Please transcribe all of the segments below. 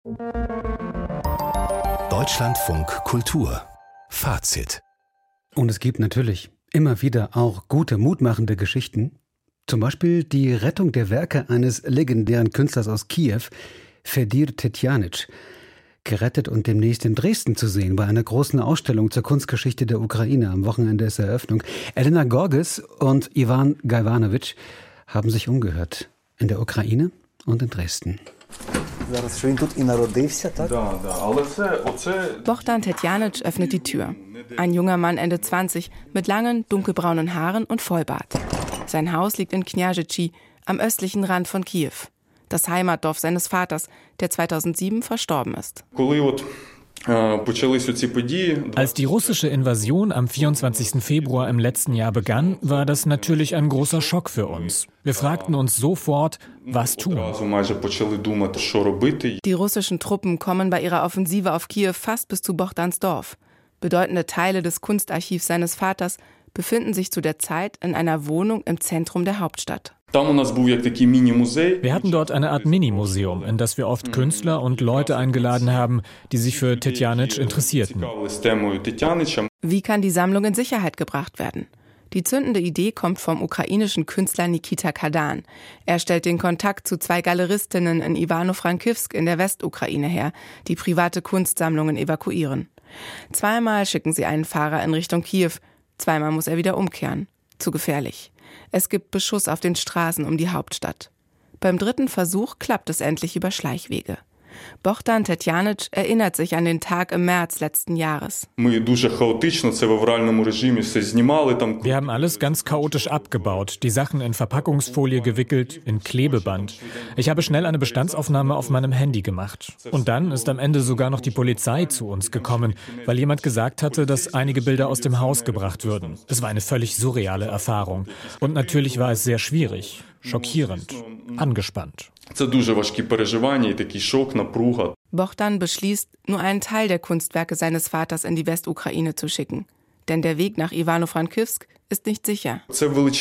Deutschlandfunk Kultur. Fazit. Und es gibt natürlich immer wieder auch gute, mutmachende Geschichten. Zum Beispiel die Rettung der Werke eines legendären Künstlers aus Kiew, Fedir Tetjanitsch. Gerettet und demnächst in Dresden zu sehen bei einer großen Ausstellung zur Kunstgeschichte der Ukraine. Am Wochenende ist Eröffnung. Elena Gorgis und Ivan Gajvanovic haben sich umgehört. In der Ukraine und in Dresden. Bohdan Tetjanitsch öffnet die Tür. Ein junger Mann Ende 20 mit langen, dunkelbraunen Haaren und Vollbart. Sein Haus liegt in Kняжичи, am östlichen Rand von Kiew. Das Heimatdorf seines Vaters, der 2007 verstorben ist. Als die russische Invasion am 24. Februar im letzten Jahr begann, war das natürlich ein großer Schock für uns. Wir fragten uns sofort, was tun? Die russischen Truppen kommen bei ihrer Offensive auf Kiew fast bis zu Bohdans Dorf. Bedeutende Teile des Kunstarchivs seines Vaters befinden sich zu der Zeit in einer Wohnung im Zentrum der Hauptstadt. Wir hatten dort eine Art Mini-Museum, in das wir oft Künstler und Leute eingeladen haben, die sich für Tetjanitsch interessierten. Wie kann die Sammlung in Sicherheit gebracht werden? Die zündende Idee kommt vom ukrainischen Künstler Nikita Kadan. Er stellt den Kontakt zu 2 Galeristinnen in Ivano-Frankivsk in der Westukraine her, die private Kunstsammlungen evakuieren. 2-mal schicken sie einen Fahrer in Richtung Kiew, 2-mal muss er wieder umkehren. Zu gefährlich. Es gibt Beschuss auf den Straßen um die Hauptstadt. Beim 3. Versuch klappt es endlich über Schleichwege. Bohdan Tetjanitsch erinnert sich an den Tag im März letzten Jahres. Wir haben alles ganz chaotisch abgebaut, die Sachen in Verpackungsfolie gewickelt, in Klebeband. Ich habe schnell eine Bestandsaufnahme auf meinem Handy gemacht. Und dann ist am Ende sogar noch die Polizei zu uns gekommen, weil jemand gesagt hatte, dass einige Bilder aus dem Haus gebracht würden. Es war eine völlig surreale Erfahrung. Und natürlich war es sehr schwierig, schockierend, angespannt. Bohdan beschließt, nur einen Teil der Kunstwerke seines Vaters in die Westukraine zu schicken. Denn der Weg nach Ivano-Frankivsk ist nicht sicher. Das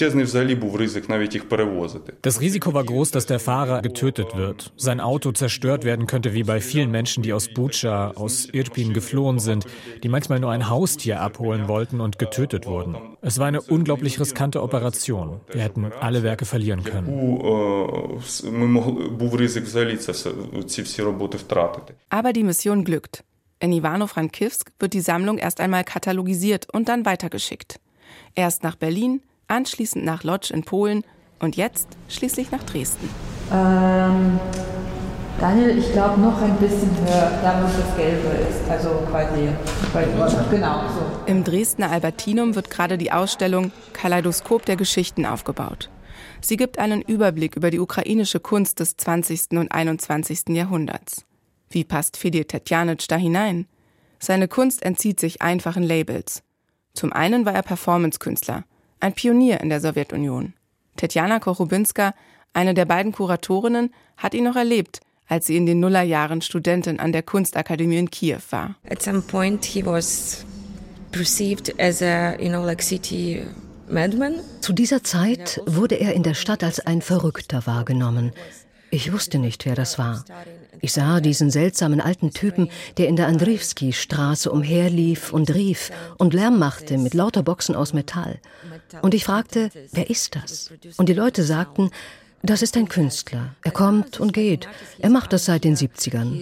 Risiko war groß, dass der Fahrer getötet wird, sein Auto zerstört werden könnte, wie bei vielen Menschen, die aus Butscha, aus Irpin geflohen sind, die manchmal nur ein Haustier abholen wollten und getötet wurden. Es war eine unglaublich riskante Operation. Wir hätten alle Werke verlieren können. Aber die Mission glückt. In Ivano-Frankivsk wird die Sammlung erst einmal katalogisiert und dann weitergeschickt. Erst nach Berlin, anschließend nach Łódź in Polen und jetzt schließlich nach Dresden. Daniel, ich glaube noch ein bisschen höher, da wo das Gelbe ist, also quasi genau so. Im Dresdner Albertinum wird gerade die Ausstellung Kaleidoskop der Geschichten aufgebaut. Sie gibt einen Überblick über die ukrainische Kunst des 20. und 21. Jahrhunderts. Wie passt Fedir Tetjanitsch da hinein? Seine Kunst entzieht sich einfachen Labels. Zum einen war er Performance-Künstler, ein Pionier in der Sowjetunion. Tetjana Kochubinska, eine der beiden Kuratorinnen, hat ihn noch erlebt, als sie in den Nullerjahren Studentin an der Kunstakademie in Kiew war. At some point he was perceived as a, city madman. Zu dieser Zeit wurde er in der Stadt als ein Verrückter wahrgenommen. Ich wusste nicht, wer das war. Ich sah diesen seltsamen alten Typen, der in der Andriewski-Straße umherlief und rief und Lärm machte mit lauter Boxen aus Metall. Und ich fragte, wer ist das? Und die Leute sagten, das ist ein Künstler. Er kommt und geht. Er macht das seit den 70ern.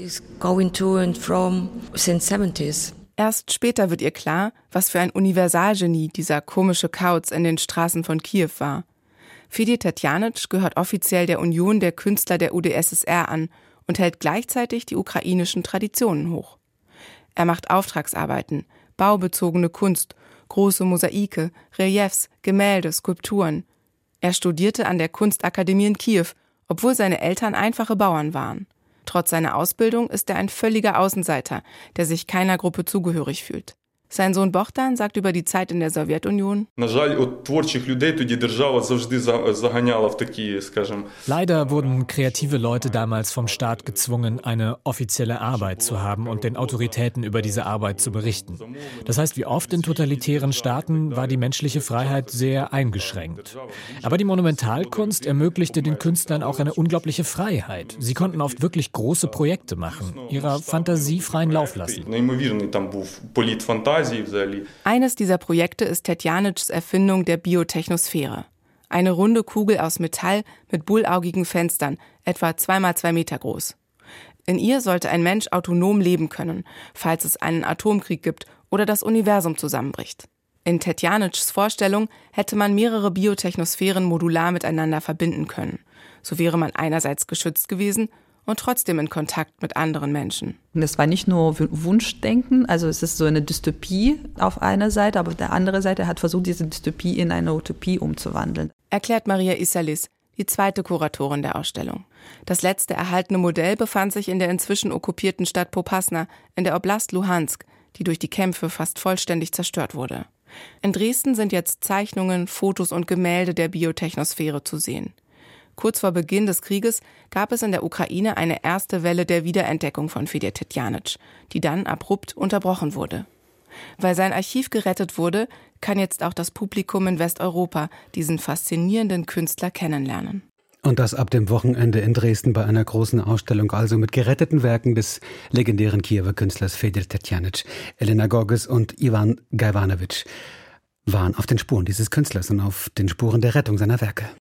Erst später wird ihr klar, was für ein Universalgenie dieser komische Kauz in den Straßen von Kiew war. Fedir Tetjanitsch gehört offiziell der Union der Künstler der UdSSR an und hält gleichzeitig die ukrainischen Traditionen hoch. Er macht Auftragsarbeiten, baubezogene Kunst, große Mosaike, Reliefs, Gemälde, Skulpturen. Er studierte an der Kunstakademie in Kiew, obwohl seine Eltern einfache Bauern waren. Trotz seiner Ausbildung ist er ein völliger Außenseiter, der sich keiner Gruppe zugehörig fühlt. Sein Sohn Bohdan sagt über die Zeit in der Sowjetunion: Leider wurden kreative Leute damals vom Staat gezwungen, eine offizielle Arbeit zu haben und den Autoritäten über diese Arbeit zu berichten. Das heißt, wie oft in totalitären Staaten war die menschliche Freiheit sehr eingeschränkt. Aber die Monumentalkunst ermöglichte den Künstlern auch eine unglaubliche Freiheit. Sie konnten oft wirklich große Projekte machen, ihrer Fantasie freien Lauf lassen. Eines dieser Projekte ist Tetjanitschs Erfindung der Biotechnosphäre. Eine runde Kugel aus Metall mit bullaugigen Fenstern, etwa 2x2 Meter groß. In ihr sollte ein Mensch autonom leben können, falls es einen Atomkrieg gibt oder das Universum zusammenbricht. In Tetjanitschs Vorstellung hätte man mehrere Biotechnosphären modular miteinander verbinden können. So wäre man einerseits geschützt gewesen und trotzdem in Kontakt mit anderen Menschen. Das war nicht nur Wunschdenken, also es ist so eine Dystopie auf einer Seite, aber auf der anderen Seite hat versucht, diese Dystopie in eine Utopie umzuwandeln. Erklärt Maria Isserlis, die zweite Kuratorin der Ausstellung. Das letzte erhaltene Modell befand sich in der inzwischen okkupierten Stadt Popasna in der Oblast Luhansk, die durch die Kämpfe fast vollständig zerstört wurde. In Dresden sind jetzt Zeichnungen, Fotos und Gemälde der Biotechnosphäre zu sehen. Kurz vor Beginn des Krieges gab es in der Ukraine eine erste Welle der Wiederentdeckung von Fedor Tetjanitsch, die dann abrupt unterbrochen wurde. Weil sein Archiv gerettet wurde, kann jetzt auch das Publikum in Westeuropa diesen faszinierenden Künstler kennenlernen. Und das ab dem Wochenende in Dresden bei einer großen Ausstellung, also mit geretteten Werken des legendären Kiewer Künstlers Fedor Tetjanitsch. Elena Gorges und Ivan Gajvanovic waren auf den Spuren dieses Künstlers und auf den Spuren der Rettung seiner Werke.